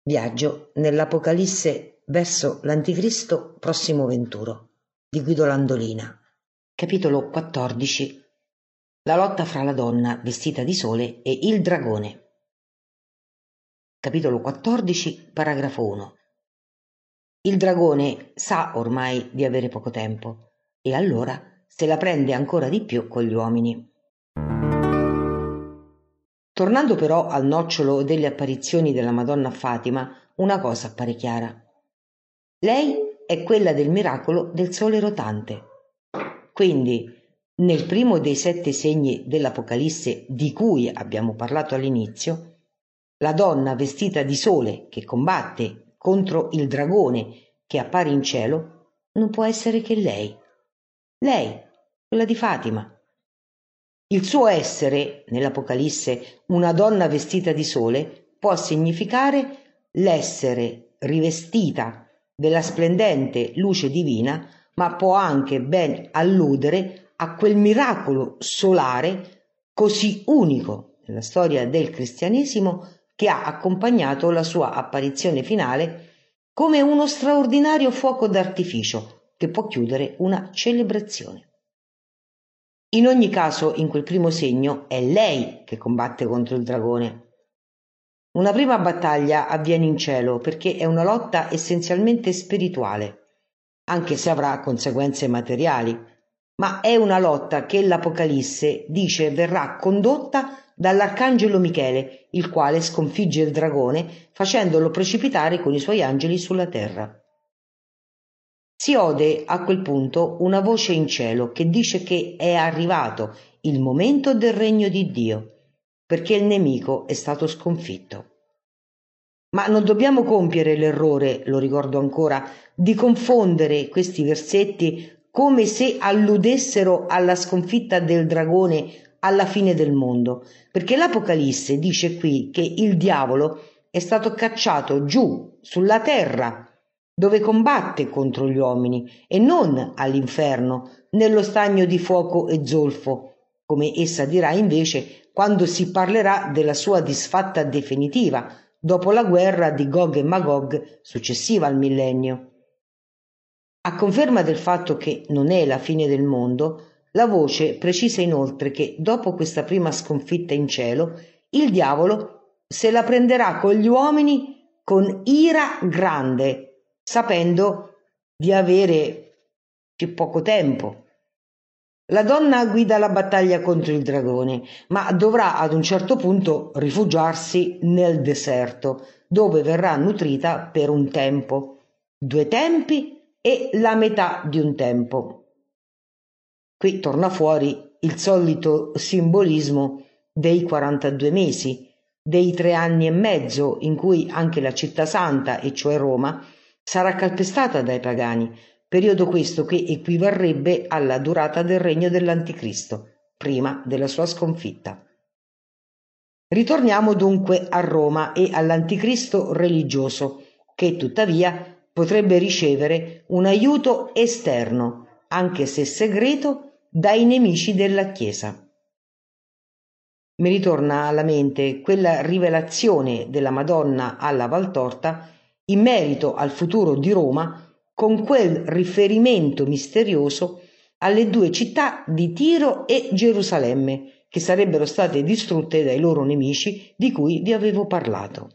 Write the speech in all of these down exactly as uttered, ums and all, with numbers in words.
Viaggio nell'Apocalisse verso l'Anticristo prossimo venturo di Guido Landolina. Capitolo quattordici. La lotta fra la donna vestita di sole e il dragone. Capitolo quattordici, paragrafo uno. Il dragone sa ormai di avere poco tempo e allora se la prende ancora di più con gli uomini. Tornando però al nocciolo delle apparizioni della Madonna a Fatima, una cosa appare chiara. Lei è quella del miracolo del sole rotante. Quindi, nel primo dei sette segni dell'Apocalisse di cui abbiamo parlato all'inizio, la donna vestita di sole che combatte contro il dragone che appare in cielo non può essere che lei. Lei, quella di Fatima. Il suo essere, nell'Apocalisse, una donna vestita di sole, può significare l'essere rivestita della splendente luce divina, ma può anche ben alludere a quel miracolo solare così unico nella storia del cristianesimo che ha accompagnato la sua apparizione finale come uno straordinario fuoco d'artificio che può chiudere una celebrazione. In ogni caso, in quel primo segno è lei che combatte contro il dragone. Una prima battaglia avviene in cielo perché è una lotta essenzialmente spirituale, anche se avrà conseguenze materiali, ma è una lotta che l'Apocalisse dice verrà condotta dall'arcangelo Michele, il quale sconfigge il dragone facendolo precipitare con i suoi angeli sulla terra. Si ode a quel punto una voce in cielo che dice che è arrivato il momento del regno di Dio, perché il nemico è stato sconfitto. Ma non dobbiamo compiere l'errore, lo ricordo ancora, di confondere questi versetti come se alludessero alla sconfitta del dragone alla fine del mondo, perché l'Apocalisse dice qui che il diavolo è stato cacciato giù sulla terra, dove combatte contro gli uomini, e non all'inferno, nello stagno di fuoco e zolfo, come essa dirà invece quando si parlerà della sua disfatta definitiva, dopo la guerra di Gog e Magog successiva al millennio. A conferma del fatto che non è la fine del mondo, la voce precisa inoltre che dopo questa prima sconfitta in cielo, il diavolo se la prenderà con gli uomini con ira grande, sapendo di avere più poco tempo. La donna guida la battaglia contro il dragone, ma dovrà ad un certo punto rifugiarsi nel deserto, dove verrà nutrita per un tempo, due tempi e la metà di un tempo. Qui torna fuori il solito simbolismo dei quarantadue mesi, dei tre anni e mezzo in cui anche la città santa, e cioè Roma, sarà calpestata dai pagani, periodo questo che equivarrebbe alla durata del regno dell'Anticristo, prima della sua sconfitta. Ritorniamo dunque a Roma e all'Anticristo religioso, che tuttavia potrebbe ricevere un aiuto esterno, anche se segreto, dai nemici della Chiesa. Mi ritorna alla mente quella rivelazione della Madonna alla Valtorta in merito al futuro di Roma, con quel riferimento misterioso alle due città di Tiro e Gerusalemme, che sarebbero state distrutte dai loro nemici di cui vi avevo parlato.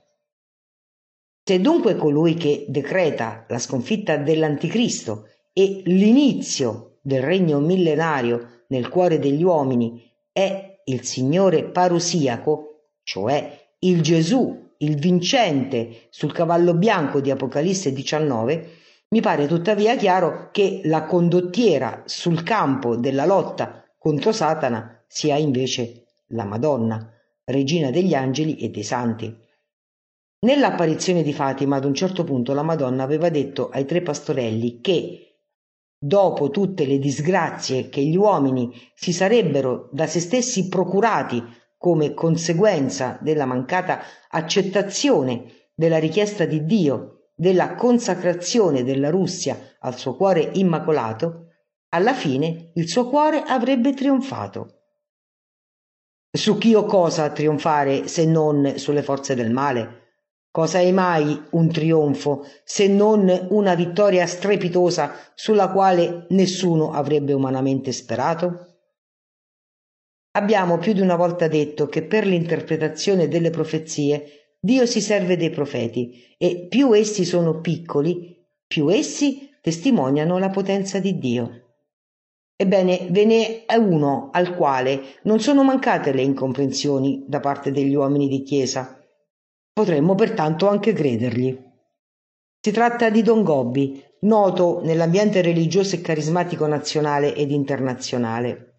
Se dunque colui che decreta la sconfitta dell'Anticristo e l'inizio del regno millenario nel cuore degli uomini è il Signore parusiaco, cioè il Gesù, il vincente sul cavallo bianco di Apocalisse diciannove, mi pare tuttavia chiaro che la condottiera sul campo della lotta contro Satana sia invece la Madonna, regina degli angeli e dei santi. Nell'apparizione di Fatima, ad un certo punto, la Madonna aveva detto ai tre pastorelli che, dopo tutte le disgrazie che gli uomini si sarebbero da se stessi procurati come conseguenza della mancata accettazione della richiesta di Dio, della consacrazione della Russia al suo cuore immacolato, alla fine il suo cuore avrebbe trionfato. Su chi o cosa trionfare se non sulle forze del male? Cosa è mai un trionfo se non una vittoria strepitosa sulla quale nessuno avrebbe umanamente sperato? Abbiamo più di una volta detto che per l'interpretazione delle profezie Dio si serve dei profeti e più essi sono piccoli, più essi testimoniano la potenza di Dio. Ebbene, ve ne è uno al quale non sono mancate le incomprensioni da parte degli uomini di Chiesa. Potremmo pertanto anche credergli. Si tratta di Don Gobbi, noto nell'ambiente religioso e carismatico nazionale ed internazionale.